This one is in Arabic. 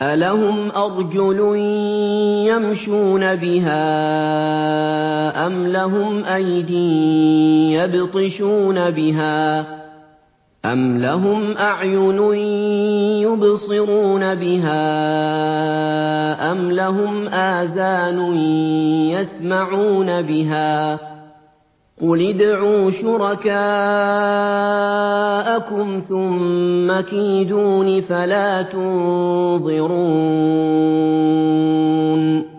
أَلَهُمْ أَرْجُلٌ يَمْشُونَ بِهَا أَمْ لَهُمْ أَيْدٍ يَبْطِشُونَ بِهَا أَمْ لَهُمْ أَعْيُنٌ يُبْصِرُونَ بِهَا أَمْ لَهُمْ آذَانٌ يَسْمَعُونَ بِهَا ۗ قُلِ ادْعُوا شُرَكَاءَكُمْ ثُمَّ كِيدُونِ فَلَا تُنظِرُونِ